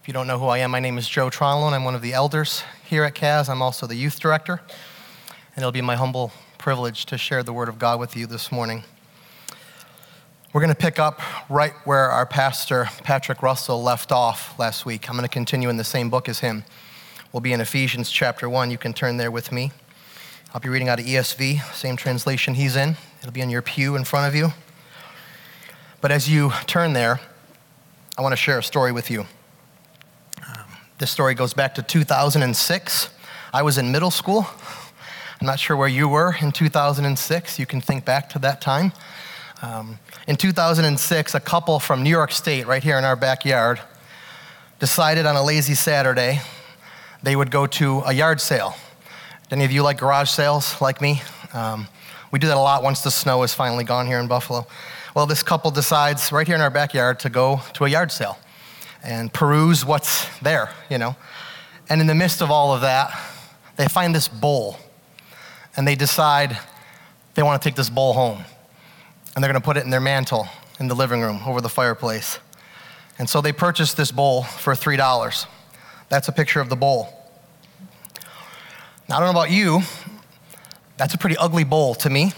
If you don't know who I am, my name is Joe Tronlon. I'm one of the elders here at CAS. I'm also the youth director, and it'll be my humble privilege to share the Word of God with you this morning. We're going to pick up right where our pastor, Patrick Russell, left off last week. I'm going to continue in the same book as him. We'll be in Ephesians chapter 1. You can turn there with me. I'll be reading out of ESV, same translation he's in. It'll be in your pew in front of you. But as you turn there, I want to share a story with you. This story goes back to 2006. I was in middle school. I'm not sure where you were in 2006. You can think back to that time. In 2006, a couple from New York State, right here in our backyard, decided on a lazy Saturday they would go to a yard sale. Do any of you like garage sales like me? We do that a lot once the snow is finally gone here in Buffalo. Well, this couple decides right here in our backyard to go to a yard sale and peruse what's there, you know. And in the midst of all of that, they find this bowl, and they decide they want to take this bowl home. And they're going to put it in their mantle in the living room over the fireplace. And so they purchased this bowl for $3. That's a picture of the bowl. Now, I don't know about you, that's a pretty ugly bowl to me.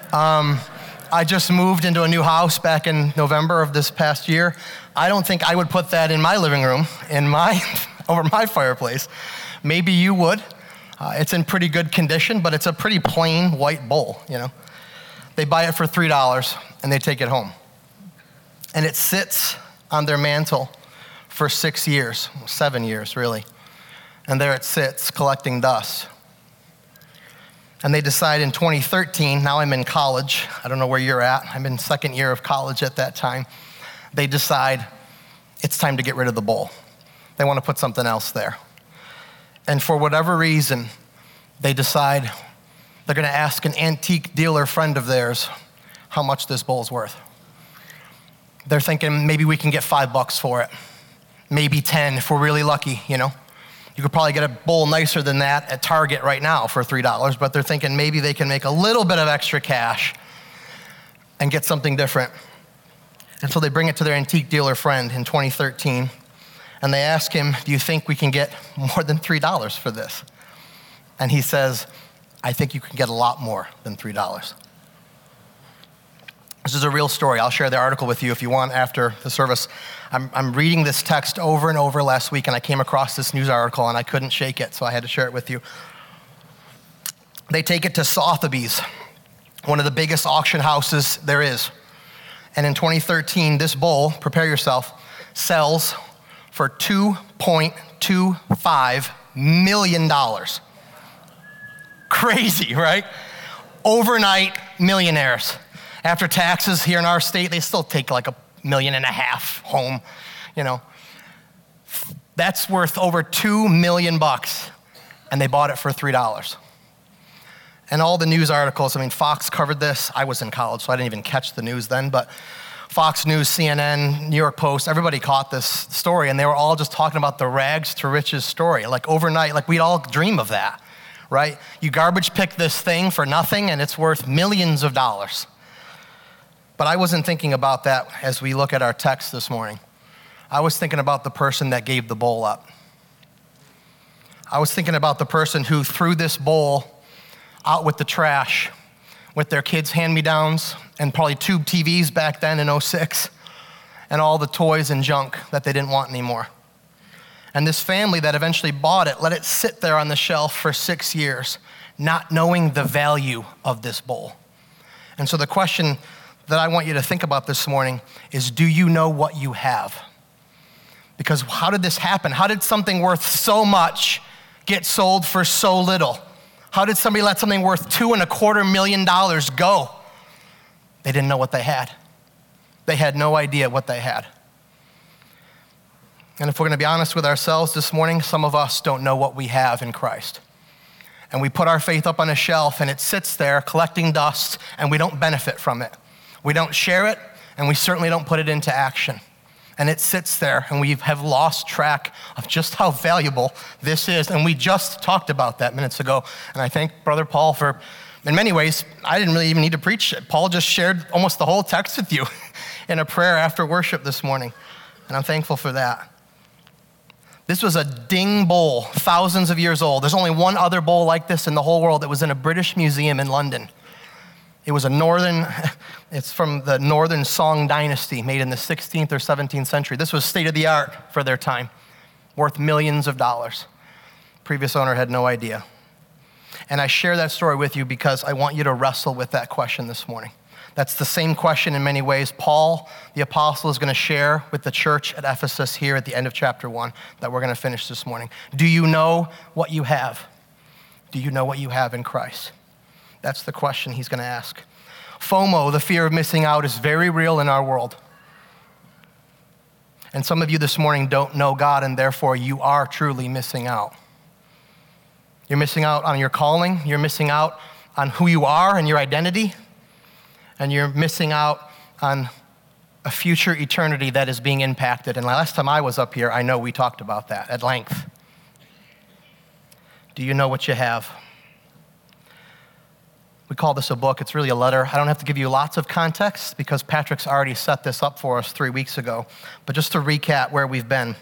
I just moved into a new house back in November of this past year. I don't think I would put that in my living room, over my fireplace. Maybe you would. It's in pretty good condition, but it's a pretty plain white bowl, you know. They buy it for $3 and they take it home. And it sits on their mantle for 6 years, 7 years really. And there it sits collecting dust. And they decide in 2013, now I'm in college, I don't know where you're at, I'm in second year of college at that time. They decide it's time to get rid of the bowl. They want to put something else there. And for whatever reason, they decide they're going to ask an antique dealer friend of theirs how much this bowl's worth. They're thinking maybe we can get $5 for it, maybe 10 if we're really lucky, you know. You could probably get a bowl nicer than that at Target right now for $3, but they're thinking maybe they can make a little bit of extra cash and get something different. And so they bring it to their antique dealer friend in 2013, and they ask him, do you think we can get more than $3 for this? And he says, I think you can get a lot more than $3. This is a real story. I'll share the article with you if you want after the service. I'm reading this text over and over last week, and I came across this news article, and I couldn't shake it, so I had to share it with you. They take it to Sotheby's, one of the biggest auction houses there is. And in 2013, this bowl, prepare yourself, sells for $2.25 million. Crazy, right? Overnight millionaires. After taxes here in our state, they still take like $1.5 million home, you know. That's worth over $2 million, and they bought it for $3. And all the news articles, I mean, Fox covered this. I was in college, so I didn't even catch the news then, but Fox News, CNN, New York Post, everybody caught this story, and they were all just talking about the rags to riches story, like overnight, like we'd all dream of that, right? You garbage pick this thing for nothing, and it's worth millions of dollars. But I wasn't thinking about that as we look at our text this morning. I was thinking about the person that gave the bowl up. I was thinking about the person who threw this bowl out with the trash with their kids' hand-me-downs and probably tube TVs back then in 2006 and all the toys and junk that they didn't want anymore. And this family that eventually bought it, let it sit there on the shelf for 6 years, not knowing the value of this bowl. And so the question that I want you to think about this morning is, do you know what you have? Because how did this happen? How did something worth so much get sold for so little? How did somebody let something worth $2.25 million go? They didn't know what they had. They had no idea what they had. And if we're going to be honest with ourselves this morning, some of us don't know what we have in Christ. And we put our faith up on a shelf and it sits there collecting dust and we don't benefit from it. We don't share it, and we certainly don't put it into action. And it sits there, and we have lost track of just how valuable this is. And we just talked about that minutes ago. And I thank Brother Paul for, in many ways, I didn't really even need to preach it. Paul just shared almost the whole text with you in a prayer after worship this morning. And I'm thankful for that. This was a ding bowl, thousands of years old. There's only one other bowl like this in the whole world. It was in a British museum in London. It was it's from the Northern Song Dynasty, made in the 16th or 17th century. This was state of the art for their time, worth millions of dollars. Previous owner had no idea. And I share that story with you because I want you to wrestle with that question this morning. That's the same question in many ways Paul, the apostle, is going to share with the church at Ephesus here at the end of chapter 1 that we're going to finish this morning. Do you know what you have? Do you know what you have in Christ? That's the question he's going to ask. FOMO, the fear of missing out, is very real in our world. And some of you this morning don't know God, and therefore you are truly missing out. You're missing out on your calling. You're missing out on who you are and your identity. And you're missing out on a future eternity that is being impacted. And last time I was up here, I know we talked about that at length. Do you know what you have? We call this a book. It's really a letter. I don't have to give you lots of context because Patrick's already set this up for us 3 weeks ago. But just to recap where we've been.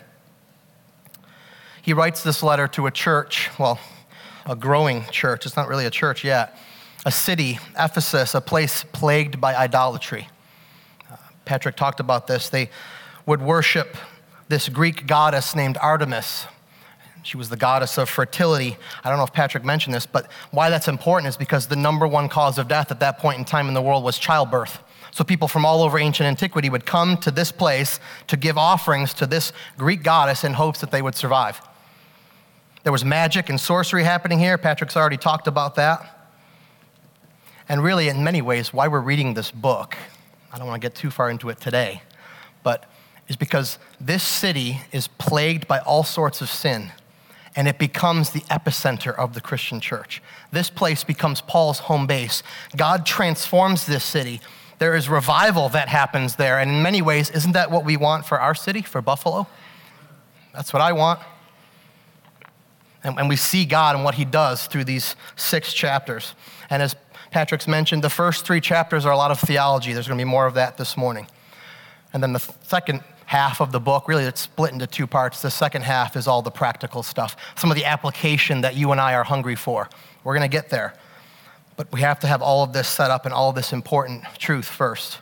He writes this letter to a church, well, a growing church. It's not really a church yet. A city, Ephesus, a place plagued by idolatry. Patrick talked about this. They would worship this Greek goddess named Artemis. She was the goddess of fertility. I don't know if Patrick mentioned this, but why that's important is because the number one cause of death at that point in time in the world was childbirth. So people from all over ancient antiquity would come to this place to give offerings to this Greek goddess in hopes that they would survive. There was magic and sorcery happening here. Patrick's already talked about that. And really, in many ways, why we're reading this book, I don't want to get too far into it today, but is because this city is plagued by all sorts of sin, and it becomes the epicenter of the Christian church. This place becomes Paul's home base. God transforms this city. There is revival that happens there, and in many ways, isn't that what we want for our city, for Buffalo? That's what I want. And we see God and what he does through these 6 chapters. And as Patrick's mentioned, the first 3 chapters are a lot of theology. There's going to be more of that this morning. And then the second half of the book, really it's split into 2 parts. The second half is all the practical stuff, some of the application that you and I are hungry for. We're going to get there. But we have to have all of this set up and all of this important truth first.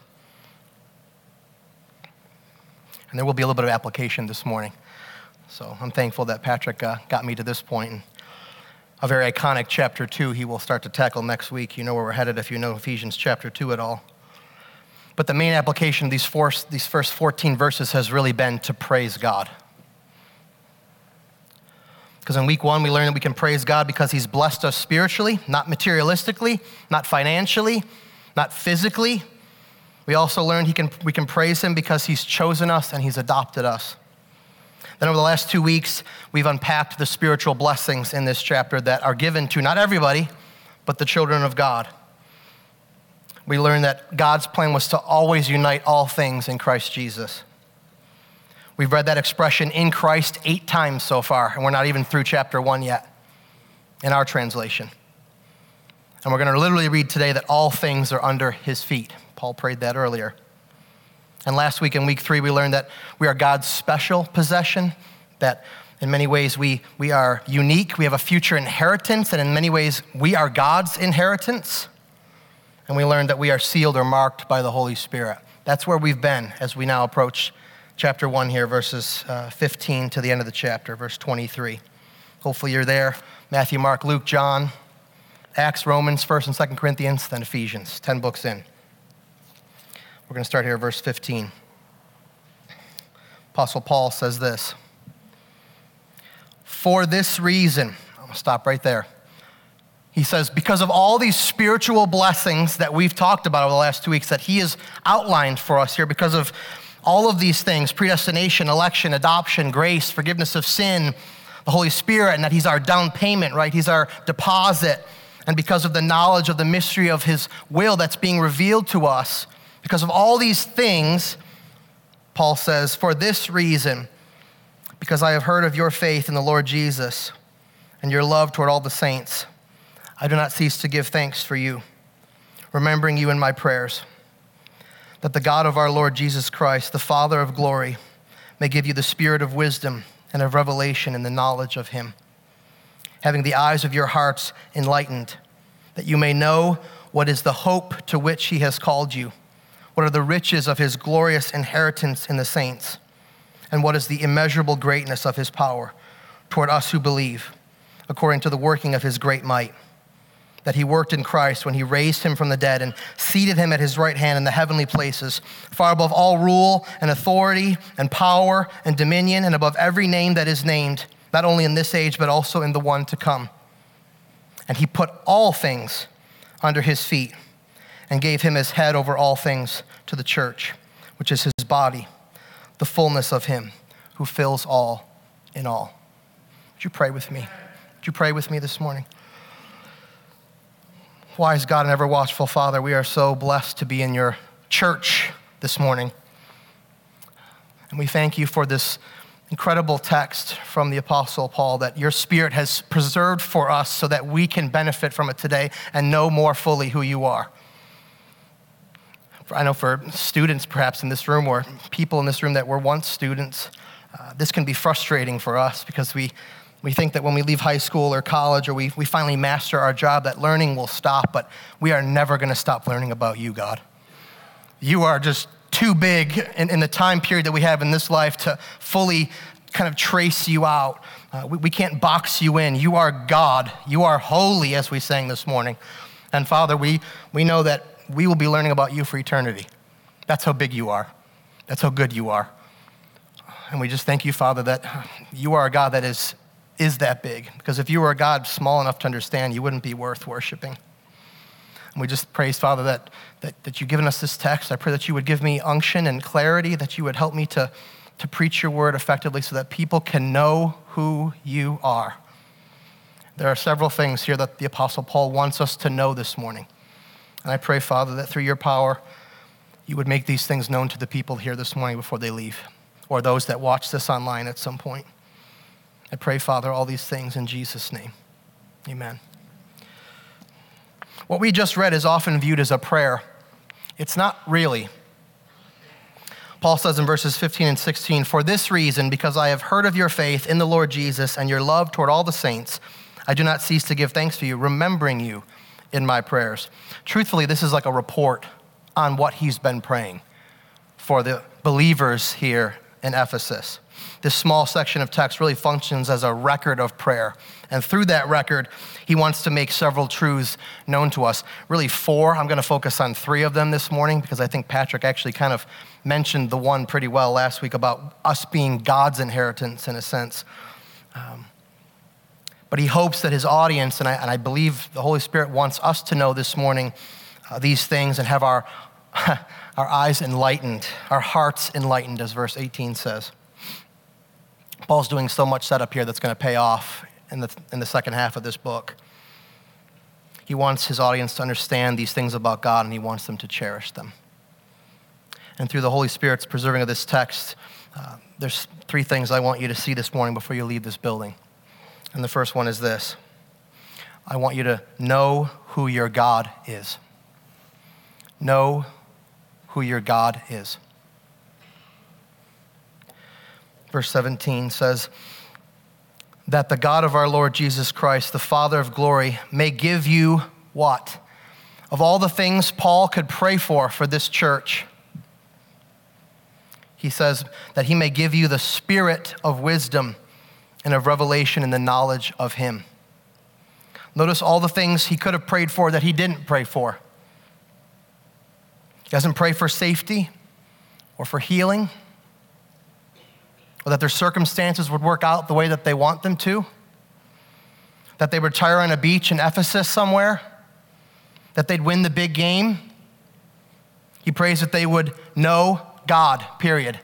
And there will be a little bit of application this morning. So I'm thankful that Patrick got me to this point. And a very iconic chapter 2 he will start to tackle next week. You know where we're headed if you know Ephesians chapter 2 at all. But the main application of these first 14 verses has really been to praise God. Because in week 1, we learned that we can praise God because he's blessed us spiritually, not materialistically, not financially, not physically. We also learned we can praise him because he's chosen us and he's adopted us. Then over the last 2 weeks, we've unpacked the spiritual blessings in this chapter that are given to not everybody, but the children of God. We learned that God's plan was to always unite all things in Christ Jesus. We've read that expression, in Christ, 8 times so far, and we're not even through chapter 1 yet in our translation. And we're going to literally read today that all things are under his feet. Paul prayed that earlier. And last week in week 3, we learned that we are God's special possession, that in many ways we are unique, we have a future inheritance, and in many ways we are God's inheritance. And we learned that we are sealed or marked by the Holy Spirit. That's where we've been as we now approach chapter 1 here, verses 15 to the end of the chapter, verse 23. Hopefully you're there. Matthew, Mark, Luke, John, Acts, Romans, 1st and 2nd Corinthians, then Ephesians, 10 books in. We're going to start here at verse 15. Apostle Paul says this. For this reason, I'm going to stop right there. He says, because of all these spiritual blessings that we've talked about over the last 2 weeks that he has outlined for us here, because of all of these things, predestination, election, adoption, grace, forgiveness of sin, the Holy Spirit, and that he's our down payment, right? He's our deposit. And because of the knowledge of the mystery of his will that's being revealed to us, because of all these things, Paul says, for this reason, because I have heard of your faith in the Lord Jesus and your love toward all the saints, I do not cease to give thanks for you, remembering you in my prayers, that the God of our Lord Jesus Christ, the Father of glory, may give you the spirit of wisdom and of revelation in the knowledge of him, having the eyes of your hearts enlightened, that you may know what is the hope to which he has called you, what are the riches of his glorious inheritance in the saints, and what is the immeasurable greatness of his power toward us who believe, according to the working of his great might, that he worked in Christ when he raised him from the dead and seated him at his right hand in the heavenly places, far above all rule and authority and power and dominion, and above every name that is named, not only in this age, but also in the one to come. And he put all things under his feet and gave him as head over all things to the church, which is his body, the fullness of him who fills all in all. Would you pray with me? Would you pray with me this morning? Wise God and ever watchful Father, we are so blessed to be in your church this morning. And we thank you for this incredible text from the Apostle Paul that your Spirit has preserved for us so that we can benefit from it today and know more fully who you are. I know for students perhaps in this room or people in this room that were once students, this can be frustrating for us because we think that when we leave high school or college or we finally master our job, that learning will stop, but we are never going to stop learning about you, God. You are just too big in the time period that we have in this life to fully kind of trace you out. We can't box you in. You are God. You are holy, as we sang this morning. And Father, we know that we will be learning about you for eternity. That's how big you are. That's how good you are. And we just thank you, Father, that you are a God that is that big. Because if you were a God small enough to understand, you wouldn't be worth worshiping. And we just praise, Father, that you've given us this text. I pray that you would give me unction and clarity, that you would help me to preach your word effectively so that people can know who you are. There are several things here that the Apostle Paul wants us to know this morning. And I pray, Father, that through your power, you would make these things known to the people here this morning before they leave, or those that watch this online at some point. I pray, Father, all these things in Jesus' name. Amen. What we just read is often viewed as a prayer. It's not really. Paul says in verses 15 and 16, "For this reason, because I have heard of your faith in the Lord Jesus and your love toward all the saints, I do not cease to give thanks for you, remembering you in my prayers." Truthfully, this is like a report on what he's been praying for the believers here in Ephesus. This small section of text really functions as a record of prayer. And through that record, he wants to make several truths known to us. Really 4. I'm going to focus on 3 of them this morning because I think Patrick actually kind of mentioned the one pretty well last week about us being God's inheritance in a sense. But he hopes that his audience, and I believe the Holy Spirit wants us to know this morning these things and have our eyes enlightened, our hearts enlightened, as verse 18 says. Paul's doing so much setup here that's going to pay off in the second half of this book. He wants his audience to understand these things about God, and he wants them to cherish them. And through the Holy Spirit's preserving of this text, there's 3 things I want you to see this morning before you leave this building. And the first one is this. I want you to know who your God is. Know who your God is. Verse 17 says, "That the God of our Lord Jesus Christ, the Father of glory, may give you" what? Of all the things Paul could pray for this church, he says that he may give you the spirit of wisdom and of revelation in the knowledge of him. Notice all the things he could have prayed for that he didn't pray for. He doesn't pray for safety or for healing, or that their circumstances would work out the way that they want them to, that they would retire on a beach in Ephesus somewhere, that they'd win the big game. He prays that they would know God, period.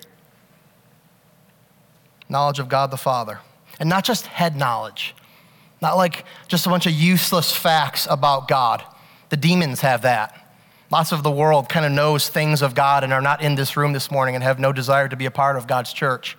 Knowledge of God the Father. And not just head knowledge, not like just a bunch of useless facts about God. The demons have that. Lots of the world kind of knows things of God and are not in this room this morning and have no desire to be a part of God's church.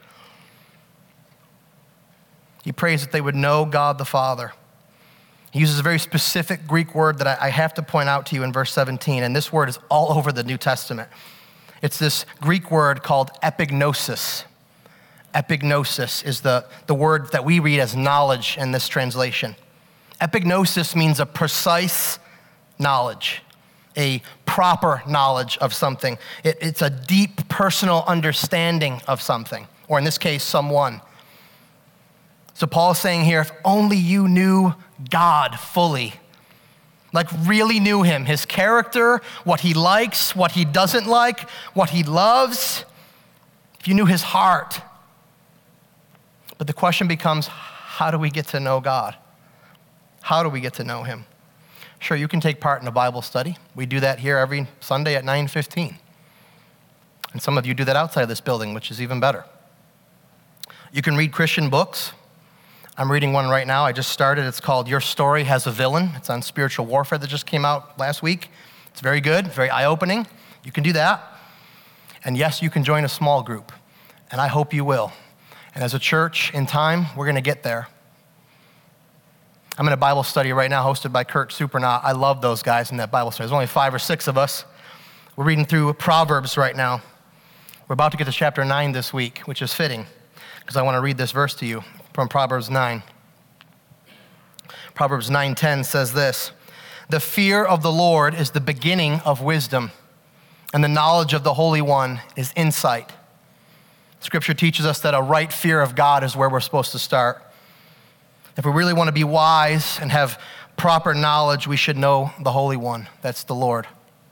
He prays that they would know God the Father. He uses a very specific Greek word that I have to point out to you in verse 17, and this word is all over the New Testament. It's this Greek word called epignosis. Epignosis is the word that we read as knowledge in this translation. Epignosis means a precise knowledge, a proper knowledge of something. It's a deep personal understanding of something, or in this case, someone. So Paul is saying here, if only you knew God fully, like really knew him, his character, what he likes, what he doesn't like, what he loves, if you knew his heart. But the question becomes, how do we get to know God? How do we get to know him? Sure, you can take part in a Bible study. We do that here every Sunday at 9:15. And some of you do that outside of this building, which is even better. You can read Christian books. I'm reading one right now. I just started. It's called Your Story Has a Villain. It's on spiritual warfare that just came out last week. It's very good, very eye-opening. You can do that. And yes, you can join a small group. And I hope you will. And as a church, in time, we're going to get there. I'm in a Bible study right now hosted by Kurt Supernaut. I love those guys in that Bible study. There's only 5 or 6 of us. We're reading through Proverbs right now. We're about to get to chapter 9 this week, which is fitting, because I want to read this verse to you from Proverbs 9. Proverbs 9:10 says this, "The fear of the Lord is the beginning of wisdom, and the knowledge of the Holy One is insight." Scripture teaches us that a right fear of God is where we're supposed to start. If we really want to be wise and have proper knowledge, we should know the Holy One. That's the Lord.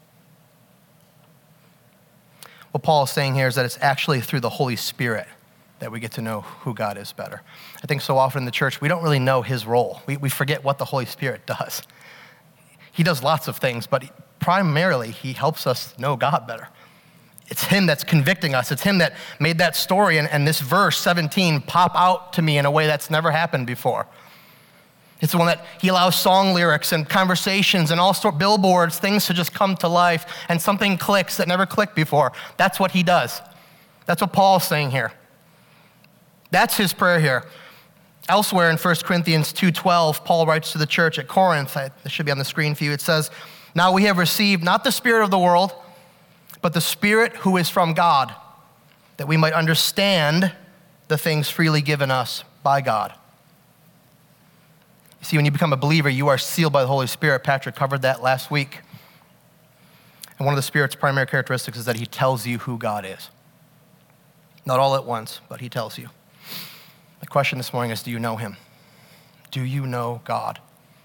What Paul is saying here is that it's actually through the Holy Spirit that we get to know who God is better. I think so often in the church, we don't really know his role. We forget what the Holy Spirit does. He does lots of things, but primarily he helps us know God better. It's him that's convicting us. It's him that made that story and this verse 17 pop out to me in a way that's never happened before. It's the one that he allows song lyrics and conversations and all sorts billboards, things to just come to life, and something clicks that never clicked before. That's what he does. That's what Paul's saying here. That's his prayer here. Elsewhere in 1 Corinthians 2:12, Paul writes to the church at Corinth. It should be on the screen for you. It says, "Now we have received not the spirit of the world, but the Spirit who is from God, that we might understand the things freely given us by God." You see, when you become a believer, you are sealed by the Holy Spirit. Patrick covered that last week. And one of the Spirit's primary characteristics is that he tells you who God is. Not all at once, but he tells you. The question this morning is, do you know him? Do you know God?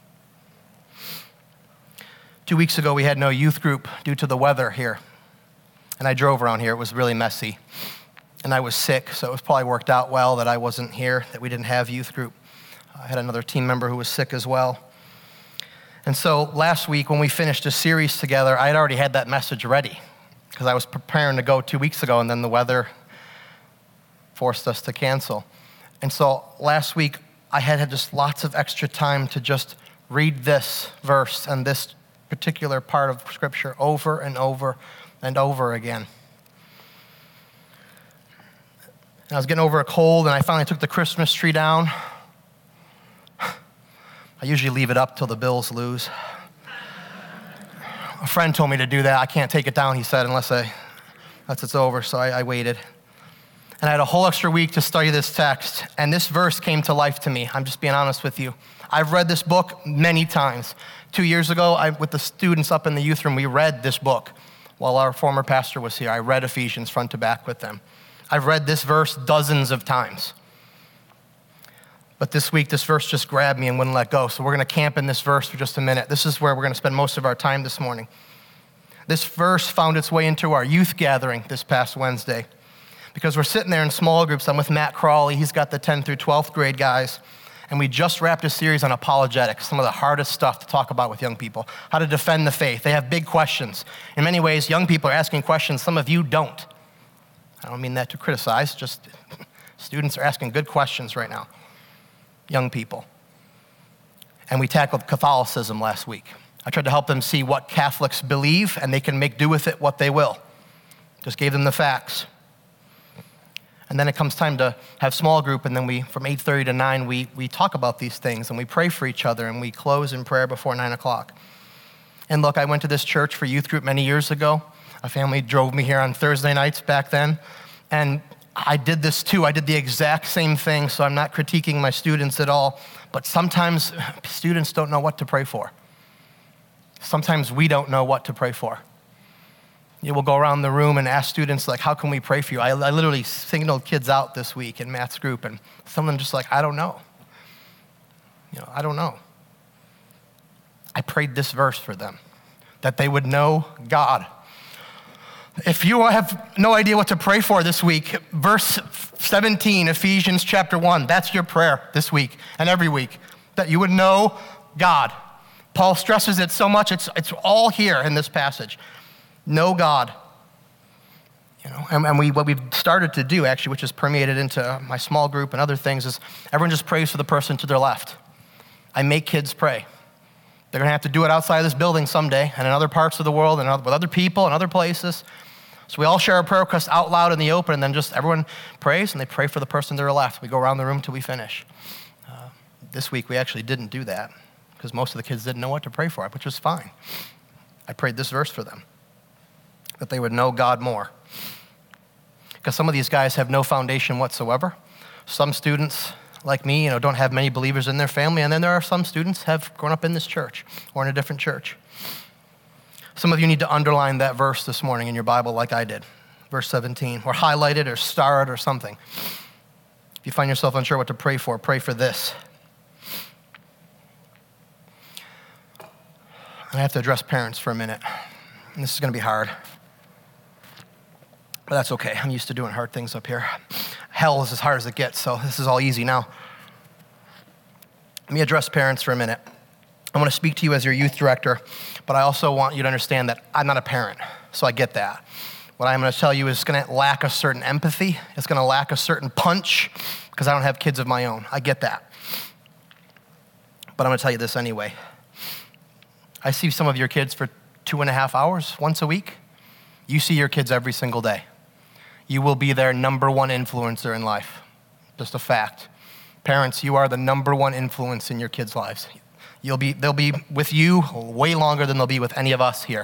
2 weeks ago, we had no youth group due to the weather here. And I drove around here. It was really messy. And I was sick, so it was probably worked out well that I wasn't here, that we didn't have youth group. I had another team member who was sick as well. And so last week when we finished a series together, I had already had that message ready because I was preparing to go 2 weeks ago, and then the weather forced us to cancel. And so last week I had just lots of extra time to just read this verse and this particular part of Scripture over and over and over again. And I was getting over a cold, and I finally took the Christmas tree down. I usually leave it up till the Bills lose. A friend told me to do that. I can't take it down, he said, unless it's over, so I waited. And I had a whole extra week to study this text, and this verse came to life to me. I'm just being honest with you. I've read this book many times. 2 years ago, with the students up in the youth room, we read this book. While our former pastor was here, I read Ephesians front to back with them. I've read this verse dozens of times. But this week, this verse just grabbed me and wouldn't let go. So we're going to camp in this verse for just a minute. This is where we're going to spend most of our time this morning. This verse found its way into our youth gathering this past Wednesday. Because we're sitting there in small groups. I'm with Matt Crawley. He's got the 10th through 12th grade guys. And we just wrapped a series on apologetics, some of the hardest stuff to talk about with young people, how to defend the faith. They have big questions. In many ways, young people are asking questions some of you don't. I don't mean that to criticize, just students are asking good questions right now, young people. And we tackled Catholicism last week. I tried to help them see what Catholics believe, and they can make do with it what they will. Just gave them the facts. And then it comes time to have small group, and then from 8:30 to 9, we talk about these things, and we pray for each other, and we close in prayer before 9 o'clock. And look, I went to this church for youth group many years ago. A family drove me here on Thursday nights back then, and I did this too. I did the exact same thing, so I'm not critiquing my students at all. But sometimes students don't know what to pray for. Sometimes we don't know what to pray for. You will go around the room and ask students, like, how can we pray for you? I literally signaled kids out this week in Matt's group, and some of them just like, I don't know. I don't know. I prayed this verse for them, that they would know God. If you have no idea what to pray for this week, verse 17, Ephesians chapter 1, that's your prayer this week and every week, that you would know God. Paul stresses it so much, it's all here in this passage. Know God. And what we've started to do, actually, which has permeated into my small group and other things, is everyone just prays for the person to their left. I make kids pray. They're going to have to do it outside of this building someday and in other parts of the world and with other people and other places. So we all share our prayer requests out loud in the open, and then just everyone prays, and they pray for the person to their left. We go around the room till we finish. This week, we actually didn't do that because most of the kids didn't know what to pray for, which was fine. I prayed this verse for them, that they would know God more. Because some of these guys have no foundation whatsoever. Some students, like me, don't have many believers in their family, and then there are some students have grown up in this church or in a different church. Some of you need to underline that verse this morning in your Bible like I did, verse 17, or highlight it or star it or something. If you find yourself unsure what to pray for this. I have to address parents for a minute, and this is going to be hard. But that's okay. I'm used to doing hard things up here. Hell is as hard as it gets, so this is all easy now. Let me address parents for a minute. I want to speak to you as your youth director, but I also want you to understand that I'm not a parent, so I get that. What I'm going to tell you is going to lack a certain empathy. It's going to lack a certain punch because I don't have kids of my own. I get that. But I'm going to tell you this anyway. I see some of your kids for 2.5 hours once a week. You see your kids every single day. You will be their number one influencer in life. Just a fact. Parents, you are the number one influence in your kids' lives. They'll be with you way longer than they'll be with any of us here.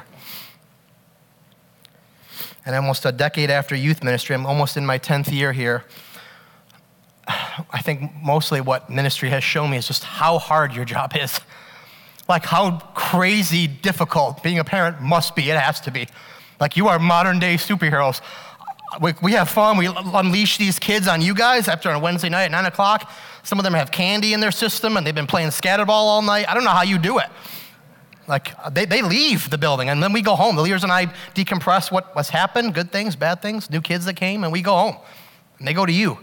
And almost a decade after youth ministry, I'm almost in my 10th year here. I think mostly what ministry has shown me is just how hard your job is. Like how crazy difficult being a parent must be. It has to be. Like you are modern day superheroes. We have fun. We unleash these kids on you guys after on a Wednesday night at 9 o'clock. Some of them have candy in their system and they've been playing scatterball all night. I don't know how you do it. Like they leave the building and then we go home. The leaders and I decompress what's happened, good things, bad things, new kids that came, and we go home. And they go to you.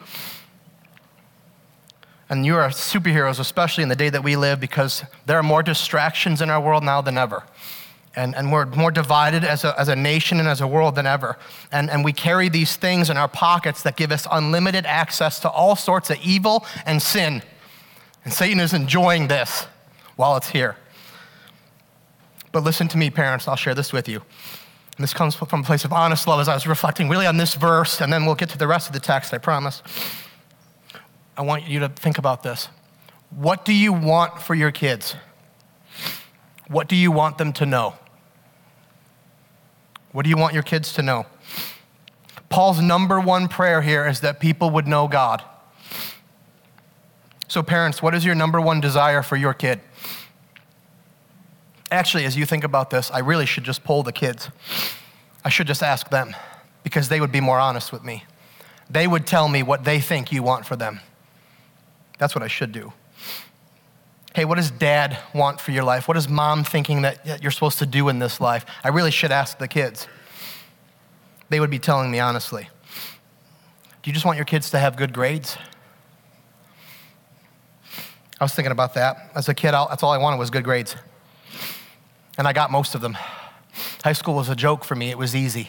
And you are superheroes, especially in the day that we live, because there are more distractions in our world now than ever. And we're more divided as a nation and as a world than ever. And we carry these things in our pockets that give us unlimited access to all sorts of evil and sin. And Satan is enjoying this while it's here. But listen to me, parents, I'll share this with you. And this comes from a place of honest love as I was reflecting really on this verse, and then we'll get to the rest of the text, I promise. I want you to think about this. What do you want for your kids? What do you want them to know? What do you want your kids to know? Paul's number one prayer here is that people would know God. So parents, what is your number one desire for your kid? Actually, as you think about this, I really should just poll the kids. I should just ask them because they would be more honest with me. They would tell me what they think you want for them. That's what I should do. Hey, what does dad want for your life? What is mom thinking that you're supposed to do in this life? I really should ask the kids. They would be telling me honestly. Do you just want your kids to have good grades? I was thinking about that. As a kid, that's all I wanted was good grades. And I got most of them. High school was a joke for me. It was easy.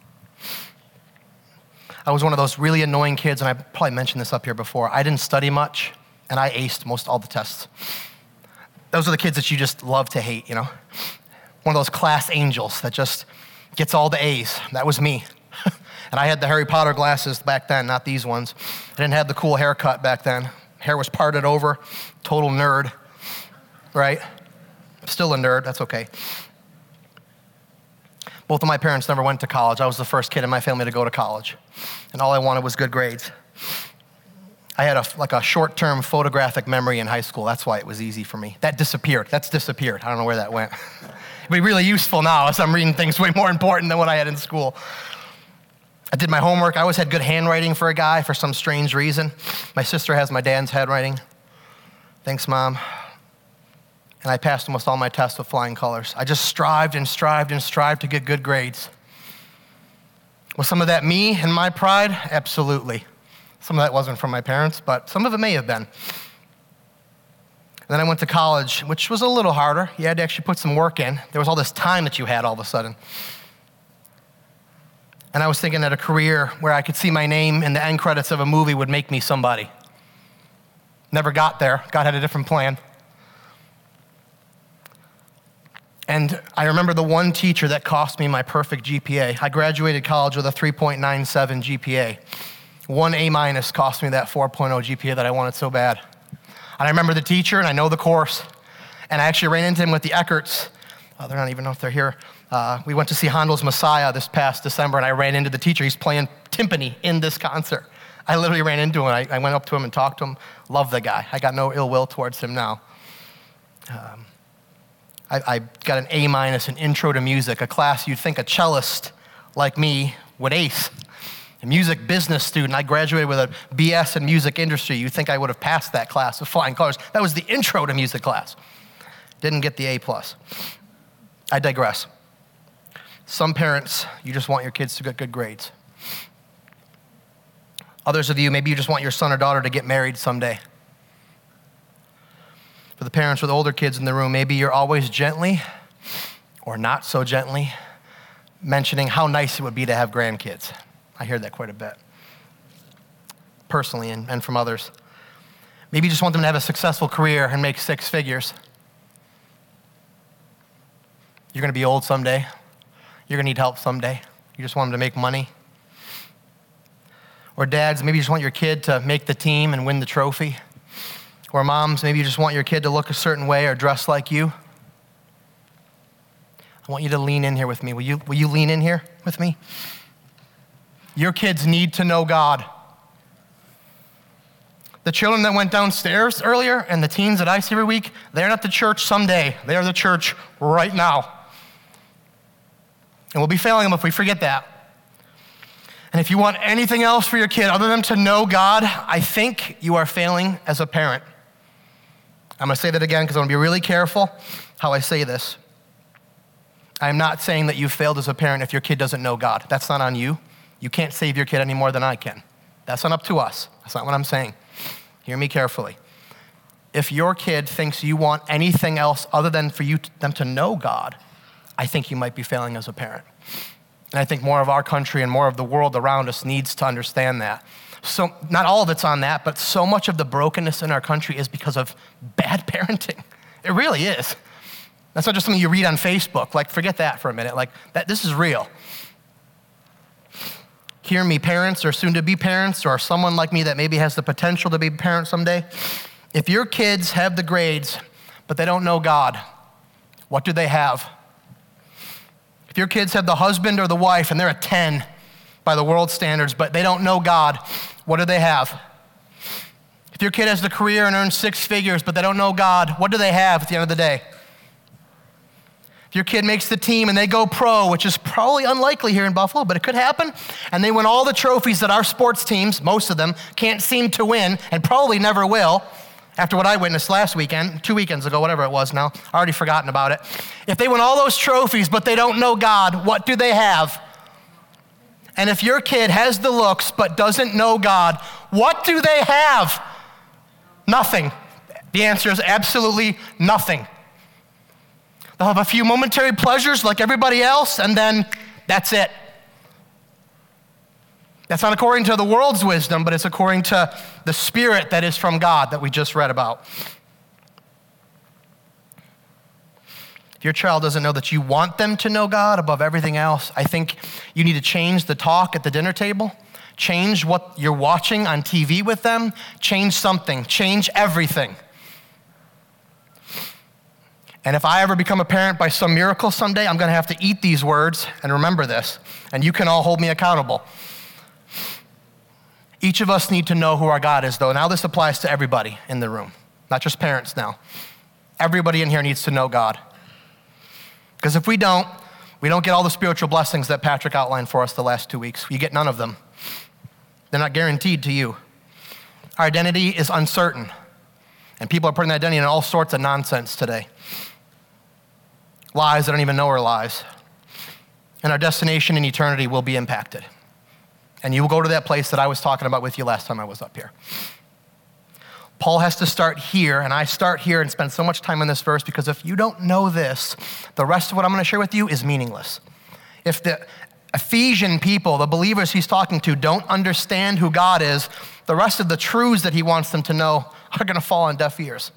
I was one of those really annoying kids, and I probably mentioned this up here before. I didn't study much, and I aced most all the tests. Those are the kids that you just love to hate, you know? One of those class angels that just gets all the A's. That was me. And I had the Harry Potter glasses back then, not these ones. I didn't have the cool haircut back then. Hair was parted over, total nerd, right? Still a nerd, that's okay. Both of my parents never went to college. I was the first kid in my family to go to college. And all I wanted was good grades. I had a short-term photographic memory in high school. That's why it was easy for me. That disappeared. That's disappeared. I don't know where that went. It'd be really useful now as I'm reading things way more important than what I had in school. I did my homework. I always had good handwriting for a guy for some strange reason. My sister has my dad's handwriting. Thanks, Mom. And I passed almost all my tests with flying colors. I just strived to get good grades. Was some of that me and my pride? Absolutely. Some of that wasn't from my parents, but some of it may have been. And then I went to college, which was a little harder. You had to actually put some work in. There was all this time that you had all of a sudden. And I was thinking that a career where I could see my name in the end credits of a movie would make me somebody. Never got there. God had a different plan. And I remember the one teacher that cost me my perfect GPA. I graduated college with a 3.97 GPA. One A- cost me that 4.0 GPA that I wanted so bad. And I remember the teacher, and I know the course. And I actually ran into him with the Eckerts. They're not even know if they're here. We went to see Handel's Messiah this past December, and I ran into the teacher. He's playing timpani in this concert. I literally ran into him. I went up to him and talked to him. Love the guy. I got no ill will towards him now. I got an A- in Intro to Music, a class you'd think a cellist like me would ace. A music business student. I graduated with a BS in music industry. You'd think I would have passed that class with flying colors. That was the Intro to Music class. Didn't get the A+. I digress. Some parents, you just want your kids to get good grades. Others of you, maybe you just want your son or daughter to get married someday. For the parents with older kids in the room, maybe you're always gently or not so gently mentioning how nice it would be to have grandkids. I hear that quite a bit, personally and from others. Maybe you just want them to have a successful career and make 6 figures. You're going to be old someday. You're going to need help someday. You just want them to make money. Or dads, maybe you just want your kid to make the team and win the trophy. Or moms, maybe you just want your kid to look a certain way or dress like you. I want you to lean in here with me. Will you lean in here with me? Your kids need to know God. The children that went downstairs earlier and the teens that I see every week, they're not the church someday. They are the church right now. And we'll be failing them if we forget that. And if you want anything else for your kid other than to know God, I think you are failing as a parent. I'm going to say that again because I want to be really careful how I say this. I'm not saying that you failed as a parent if your kid doesn't know God. That's not on you. You can't save your kid any more than I can. That's not up to us. That's not what I'm saying. Hear me carefully. If your kid thinks you want anything else other than for them to know God, I think you might be failing as a parent. And I think more of our country and more of the world around us needs to understand that. So not all of it's on that, but so much of the brokenness in our country is because of bad parenting. It really is. That's not just something you read on Facebook. Like, forget that for a minute. Like, this is real. Hear me, parents or soon-to-be parents or someone like me that maybe has the potential to be a parent someday. If your kids have the grades, but they don't know God, what do they have? If your kids have the husband or the wife and they're a 10 by the world standards, but they don't know God, what do they have? If your kid has the career and earns 6 figures, but they don't know God, what do they have at the end of the day? If your kid makes the team and they go pro, which is probably unlikely here in Buffalo, but it could happen, and they win all the trophies that our sports teams, most of them, can't seem to win and probably never will, after what I witnessed last weekend, 2 weekends ago, whatever it was now, I already forgotten about it. If they win all those trophies, but they don't know God, what do they have? And if your kid has the looks, but doesn't know God, what do they have? Nothing. The answer is absolutely nothing. They'll have a few momentary pleasures like everybody else, and then that's it. That's not according to the world's wisdom, but it's according to the Spirit that is from God that we just read about. If your child doesn't know that you want them to know God above everything else, I think you need to change the talk at the dinner table, change what you're watching on TV with them, change something, change everything. And if I ever become a parent by some miracle someday, I'm going to have to eat these words and remember this. And you can all hold me accountable. Each of us need to know who our God is, though. Now this applies to everybody in the room, not just parents now. Everybody in here needs to know God. Because if we don't get all the spiritual blessings that Patrick outlined for us the last 2 weeks. You get none of them. They're not guaranteed to you. Our identity is uncertain. And people are putting that identity in all sorts of nonsense today. Lies that don't even know are lies. And our destination in eternity will be impacted. And you will go to that place that I was talking about with you last time I was up here. Paul has to start here, and I start here and spend so much time on this verse because if you don't know this, the rest of what I'm going to share with you is meaningless. If the Ephesian people, the believers he's talking to, don't understand who God is, the rest of the truths that he wants them to know are going to fall on deaf ears.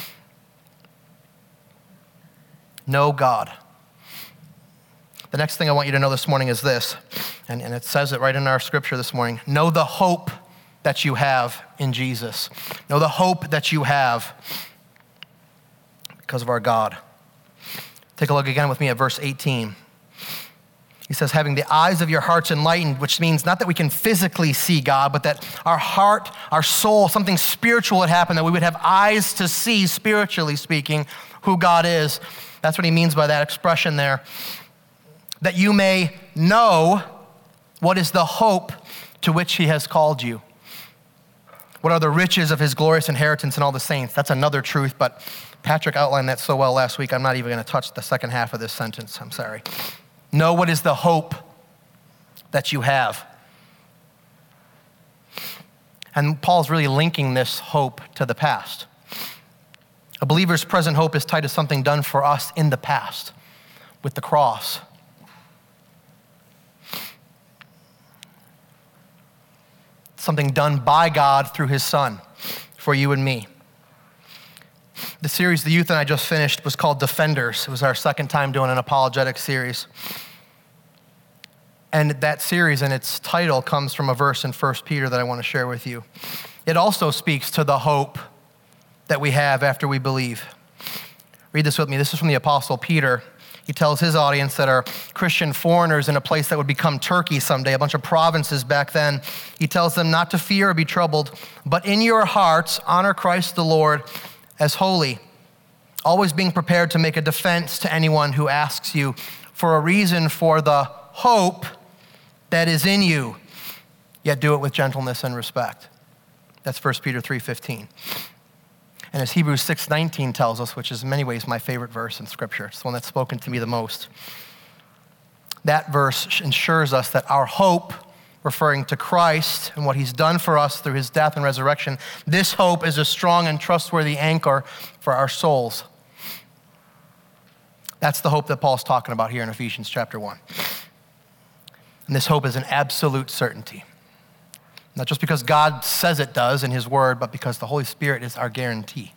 Know God. The next thing I want you to know this morning is this, and it says it right in our scripture this morning. Know the hope that you have in Jesus. Know the hope that you have because of our God. Take a look again with me at verse 18. He says, having the eyes of your hearts enlightened, which means not that we can physically see God, but that our heart, our soul, something spiritual would happen, that we would have eyes to see, spiritually speaking, who God is. That's what he means by that expression there. That you may know what is the hope to which he has called you. What are the riches of his glorious inheritance in all the saints? That's another truth, but Patrick outlined that so well last week, I'm not even going to touch the second half of this sentence. I'm sorry. Know what is the hope that you have. And Paul's really linking this hope to the past. A believer's present hope is tied to something done for us in the past with the cross. Something done by God through his Son for you and me. The series the youth and I just finished was called Defenders. It was our second time doing an apologetic series. And that series and its title comes from a verse in 1 Peter that I want to share with you. It also speaks to the hope that we have after we believe. Read this with me. This is from the Apostle Peter. He tells his audience that are Christian foreigners in a place that would become Turkey someday, a bunch of provinces back then. He tells them not to fear or be troubled, but in your hearts honor Christ the Lord as holy, always being prepared to make a defense to anyone who asks you for a reason for the hope that is in you, yet do it with gentleness and respect. That's 1 Peter 3:15. And as Hebrews 6:19 tells us, which is in many ways my favorite verse in Scripture, it's the one that's spoken to me the most. That verse ensures us that our hope, referring to Christ and what he's done for us through his death and resurrection, this hope is a strong and trustworthy anchor for our souls. That's the hope that Paul's talking about here in Ephesians chapter 1. And this hope is an absolute certainty. Not just because God says it does in his word, but because the Holy Spirit is our guarantee.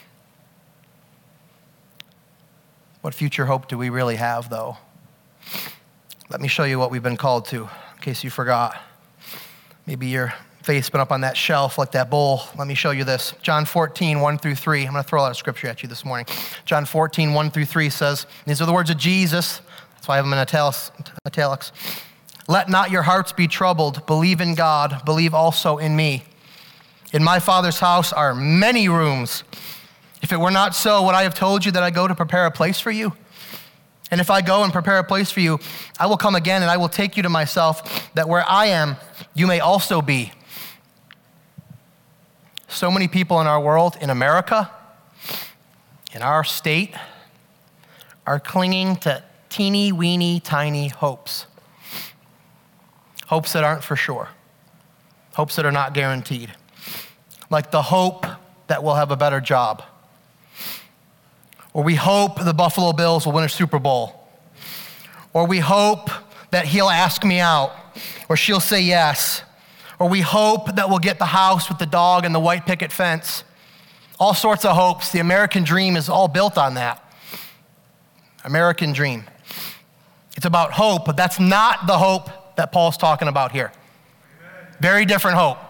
What future hope do we really have, though? Let me show you what we've been called to, in case you forgot. Maybe your faith's been up on that shelf like that bowl. Let me show you this. John 14, 1-3. I'm going to throw a lot of scripture at you this morning. John 14, 1-3 says, these are the words of Jesus. That's why I have them in italics. Let not your hearts be troubled. Believe in God. Believe also in me. In my Father's house are many rooms. If it were not so, would I have told you that I go to prepare a place for you? And if I go and prepare a place for you, I will come again and I will take you to myself, that where I am, you may also be. So many people in our world, in America, in our state, are clinging to teeny weeny tiny hopes. Hopes that aren't for sure. Hopes that are not guaranteed. Like the hope that we'll have a better job. Or we hope the Buffalo Bills will win a Super Bowl. Or we hope that he'll ask me out. Or she'll say yes. Or we hope that we'll get the house with the dog and the white picket fence. All sorts of hopes. The American dream is all built on that. American dream. It's about hope, but that's not the hope that Paul's talking about here. Amen. Very different hope.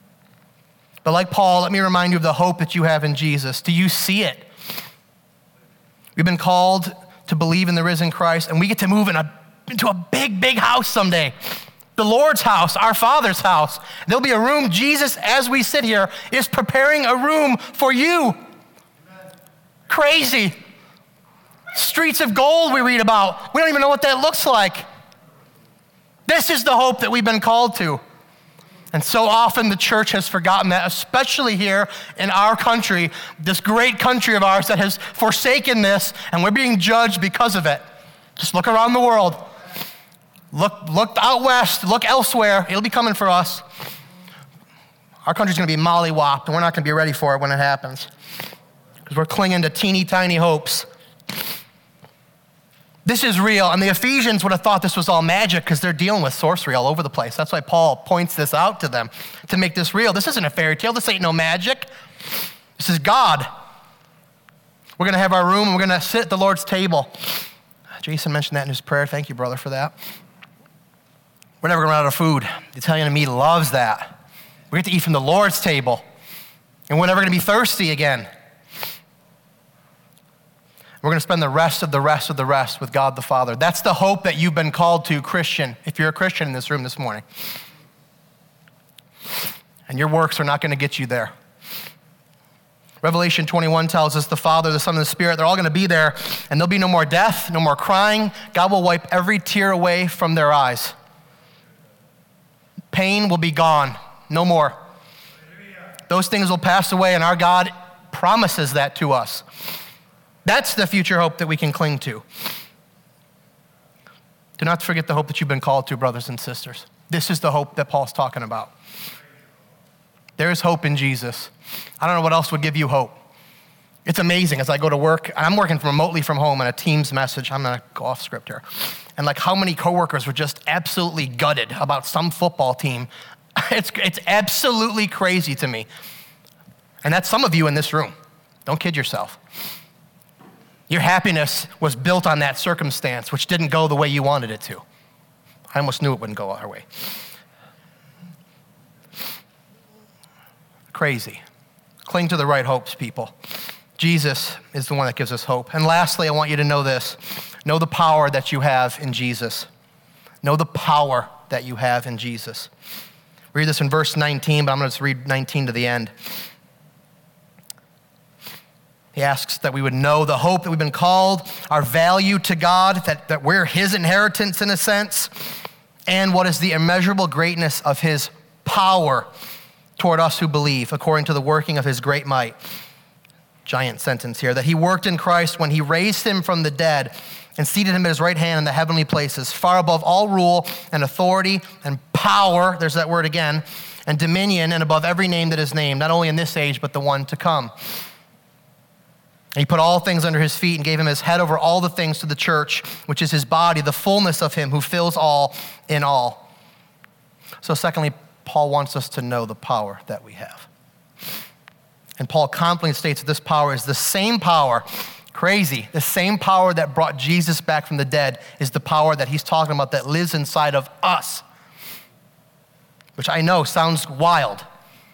But like Paul, let me remind you of the hope that you have in Jesus. Do you see it? We've been called to believe in the risen Christ, and we get to move into a big, big house someday. The Lord's house, our Father's house. There'll be a room. Jesus, as we sit here, is preparing a room for you. Amen. Crazy. Streets of gold we read about. We don't even know what that looks like. This is the hope that we've been called to. And so often the church has forgotten that, especially here in our country, this great country of ours that has forsaken this, and we're being judged because of it. Just look around the world. Look out west, look elsewhere. It'll be coming for us. Our country's gonna be mollywopped, and we're not gonna be ready for it when it happens, because we're clinging to teeny tiny hopes. This is real, and the Ephesians would have thought this was all magic because they're dealing with sorcery all over the place. That's why Paul points this out to them, to make this real. This isn't a fairy tale. This ain't no magic. This is God. We're going to have our room, and we're going to sit at the Lord's table. Jason mentioned that in his prayer. Thank you, brother, for that. We're never going to run out of food. The Italian in me loves that. We get to eat from the Lord's table, and we're never going to be thirsty again. We're going to spend the rest with God the Father. That's the hope that you've been called to, Christian, if you're a Christian in this room this morning. And your works are not going to get you there. Revelation 21 tells us the Father, the Son, and the Spirit, they're all going to be there, and there'll be no more death, no more crying. God will wipe every tear away from their eyes. Pain will be gone, no more. Those things will pass away, and our God promises that to us. That's the future hope that we can cling to. Do not forget the hope that you've been called to, brothers and sisters. This is the hope that Paul's talking about. There is hope in Jesus. I don't know what else would give you hope. It's amazing as I go to work. I'm working remotely from home on a Teams message. I'm going to go off script here. And like how many coworkers were just absolutely gutted about some football team. It's absolutely crazy to me. And that's some of you in this room. Don't kid yourself. Your happiness was built on that circumstance, which didn't go the way you wanted it to. I almost knew it wouldn't go our way. Crazy. Cling to the right hopes, people. Jesus is the one that gives us hope. And lastly, I want you to know this. Know the power that you have in Jesus. Know the power that you have in Jesus. Read this in verse 19, but I'm going to just read 19 to the end. He asks that we would know the hope that we've been called, our value to God, that we're his inheritance in a sense, and what is the immeasurable greatness of his power toward us who believe, according to the working of his great might. Giant sentence here, that he worked in Christ when he raised him from the dead and seated him at his right hand in the heavenly places, far above all rule and authority and power, there's that word again, and dominion, and above every name that is named, not only in this age, but the one to come. And he put all things under his feet and gave him his head over all the things to the church, which is his body, the fullness of him who fills all in all. So secondly, Paul wants us to know the power that we have. And Paul confidently states that this power is the same power, crazy, the same power that brought Jesus back from the dead is the power that he's talking about that lives inside of us, which I know sounds wild.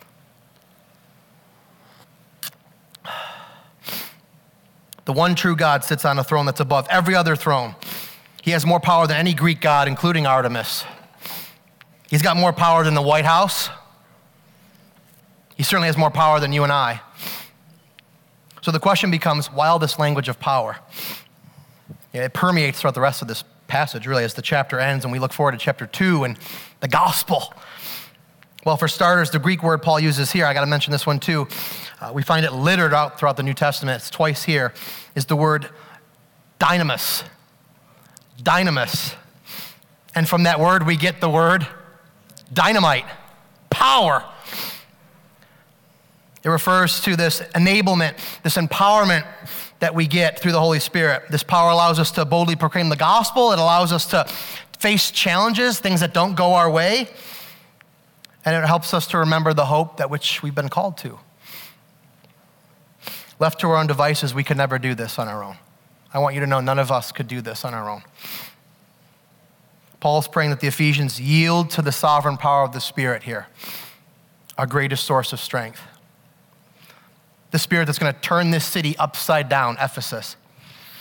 The one true God sits on a throne that's above every other throne. He has more power than any Greek god, including Artemis. He's got more power than the White House. He certainly has more power than you and I. So the question becomes, why all this language of power? It permeates throughout the rest of this passage, really, as the chapter ends and we look forward to chapter 2 and the gospel. Well, for starters, the Greek word Paul uses here, I got to mention this one too. We find it littered out throughout the New Testament. It's twice here, is the word dynamis. Dynamis. And from that word, we get the word dynamite, power. It refers to this enablement, this empowerment that we get through the Holy Spirit. This power allows us to boldly proclaim the gospel. It allows us to face challenges, things that don't go our way. And it helps us to remember the hope that which we've been called to. Left to our own devices, we could never do this on our own. I want you to know none of us could do this on our own. Paul's praying that the Ephesians yield to the sovereign power of the Spirit here, our greatest source of strength. The Spirit that's going to turn this city upside down, Ephesus.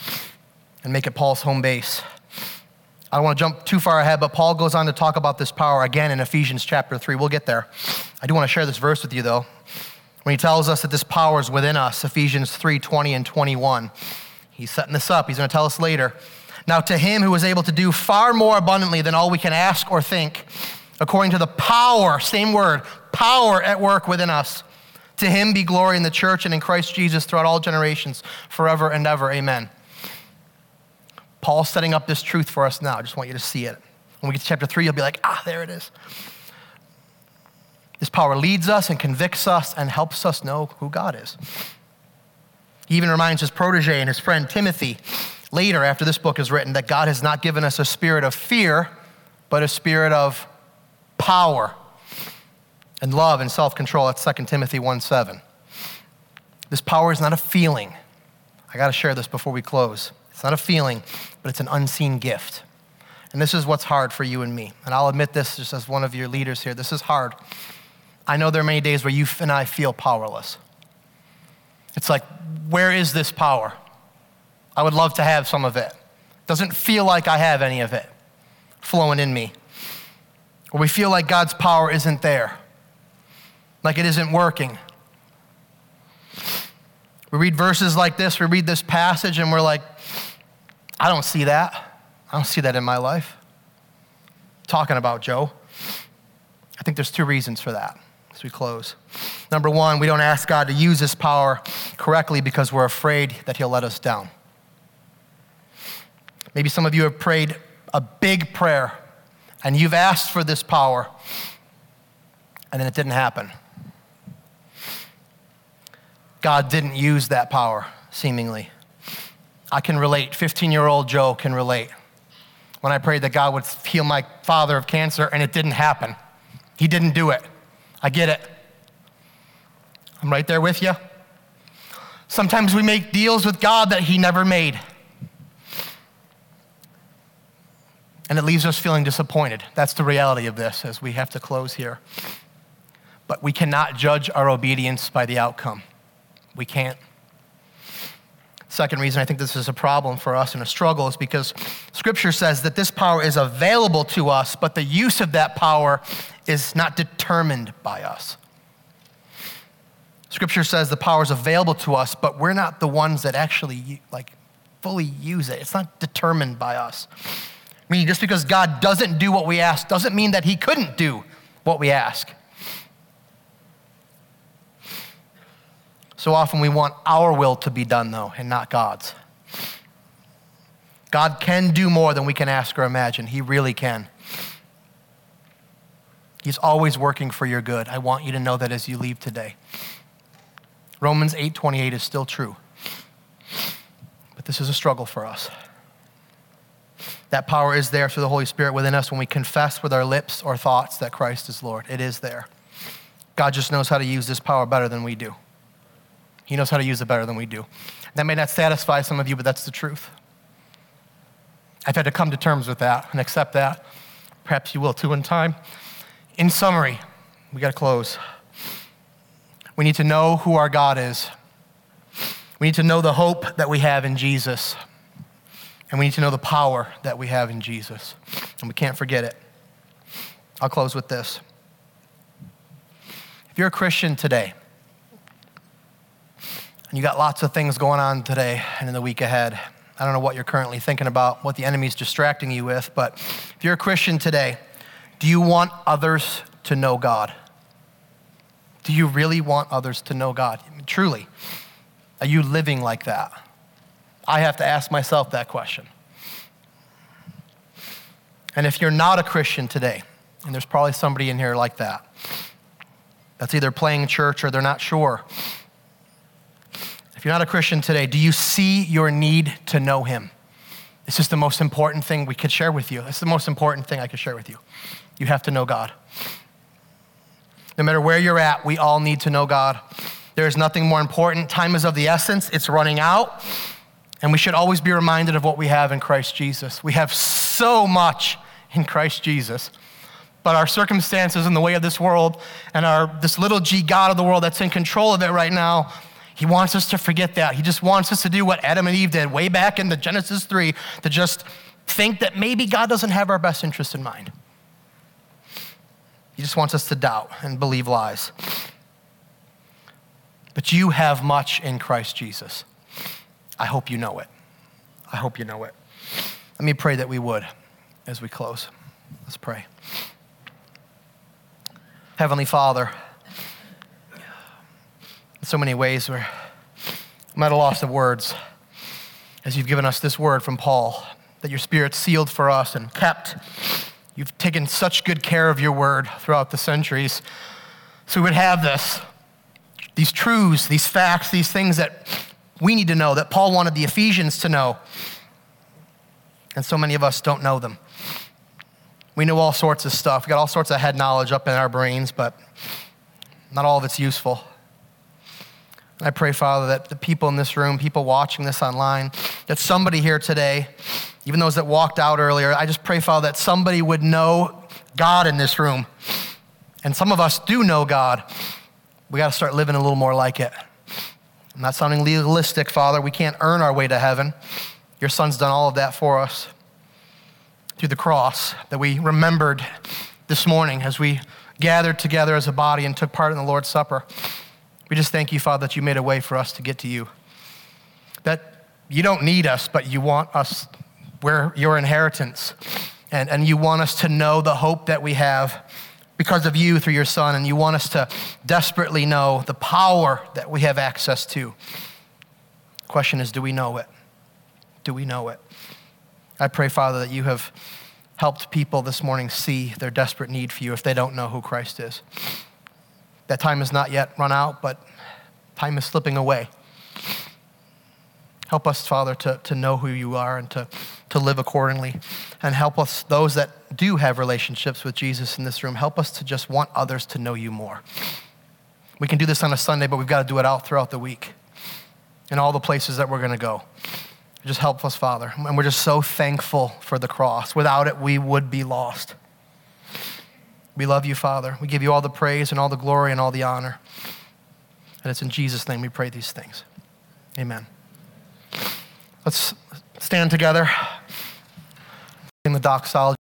and make it Paul's home base. I don't want to jump too far ahead, but Paul goes on to talk about this power again in Ephesians chapter 3. We'll get there. I do want to share this verse with you, though. When he tells us that this power is within us, Ephesians 3, 20 and 21. He's setting this up. He's going to tell us later. Now to him who is able to do far more abundantly than all we can ask or think, according to the power, same word, power at work within us. To him be glory in the church and in Christ Jesus throughout all generations, forever and ever. Amen. Paul's setting up this truth for us now. I just want you to see it. When we get to chapter 3, you'll be like, there it is. This power leads us and convicts us and helps us know who God is. He even reminds his protege and his friend Timothy later, after this book is written, that God has not given us a spirit of fear, but a spirit of power and love and self-control. That's 2 Timothy 1:7. This power is not a feeling. I got to share this before we close. It's not a feeling, but it's an unseen gift. And this is what's hard for you and me. And I'll admit this just as one of your leaders here. This is hard. I know there are many days where you and I feel powerless. It's like, where is this power? I would love to have some of it. Doesn't feel like I have any of it flowing in me. Or we feel like God's power isn't there, like it isn't working. We read verses like this, we read this passage, and we're like, I don't see that. I don't see that in my life. Talking about Joe. I think there's two reasons for that as we close. Number one, we don't ask God to use this power correctly because we're afraid that he'll let us down. Maybe some of you have prayed a big prayer and you've asked for this power and then it didn't happen. God didn't use that power, seemingly. I can relate. 15-year-old Joe can relate. When I prayed that God would heal my father of cancer and it didn't happen. He didn't do it. I get it. I'm right there with you. Sometimes we make deals with God that he never made. And it leaves us feeling disappointed. That's the reality of this as we have to close here. But we cannot judge our obedience by the outcome. We can't. Second reason I think this is a problem for us and a struggle is because Scripture says that this power is available to us, but the use of that power is not determined by us. Scripture says the power is available to us, but we're not the ones that actually fully use it. It's not determined by us. Meaning just because God doesn't do what we ask doesn't mean that he couldn't do what we ask. So often we want our will to be done though, and not God's. God can do more than we can ask or imagine. He really can. He's always working for your good. I want you to know that as you leave today. Romans 8:28 is still true. But this is a struggle for us. That power is there through the Holy Spirit within us when we confess with our lips or thoughts that Christ is Lord. It is there. God just knows how to use this power better than we do. He knows how to use it better than we do. That may not satisfy some of you, but that's the truth. I've had to come to terms with that and accept that. Perhaps you will too in time. In summary, we got to close. We need to know who our God is. We need to know the hope that we have in Jesus. And we need to know the power that we have in Jesus. And we can't forget it. I'll close with this. If you're a Christian today, and you got lots of things going on today and in the week ahead, I don't know what you're currently thinking about, what the enemy's distracting you with, but if you're a Christian today, do you want others to know God? Do you really want others to know God? I mean, truly, are you living like that? I have to ask myself that question. And if you're not a Christian today, and there's probably somebody in here like that, that's either playing church or they're not sure. If you're not a Christian today, do you see your need to know him? This is the most important thing we could share with you. It's the most important thing I could share with you. You have to know God. No matter where you're at, we all need to know God. There is nothing more important. Time is of the essence. It's running out. And we should always be reminded of what we have in Christ Jesus. We have so much in Christ Jesus. But our circumstances in the way of this world and this little g God of the world that's in control of it right now, He wants us to forget that. He just wants us to do what Adam and Eve did way back in the Genesis 3, to just think that maybe God doesn't have our best interest in mind. He just wants us to doubt and believe lies. But you have much in Christ Jesus. I hope you know it. I hope you know it. Let me pray that we would as we close. Let's pray. Heavenly Father, in so many ways I'm at a loss of words as you've given us this word from Paul that your Spirit sealed for us and kept. You've taken such good care of your word throughout the centuries so we would have these truths, these facts, these things that we need to know, that Paul wanted the Ephesians to know. And so many of us don't know them. We know all sorts of stuff. We got all sorts of head knowledge up in our brains, but not all of it's useful. And I pray, Father, that the people in this room, people watching this online, that somebody here today, even those that walked out earlier, I just pray, Father, that somebody would know God in this room. And some of us do know God. We got to start living a little more like it. I'm not sounding legalistic, Father. We can't earn our way to heaven. Your Son's done all of that for us through the cross that we remembered this morning as we gathered together as a body and took part in the Lord's Supper. We just thank you, Father, that you made a way for us to get to you. That you don't need us, but you want us. We're your inheritance. And you want us to know the hope that we have because of you through your Son. And you want us to desperately know the power that we have access to. The question is, do we know it? Do we know it? I pray, Father, that you have helped people this morning see their desperate need for you if they don't know who Christ is. That time has not yet run out, but time is slipping away. Help us, Father, to know who you are and to live accordingly. And help us, those that do have relationships with Jesus in this room, help us to just want others to know you more. We can do this on a Sunday, but we've got to do it out throughout the week in all the places that we're going to go. Just help us, Father. And we're just so thankful for the cross. Without it, we would be lost. We love you, Father. We give you all the praise and all the glory and all the honor. And it's in Jesus' name we pray these things. Amen. Let's stand together in the doxology.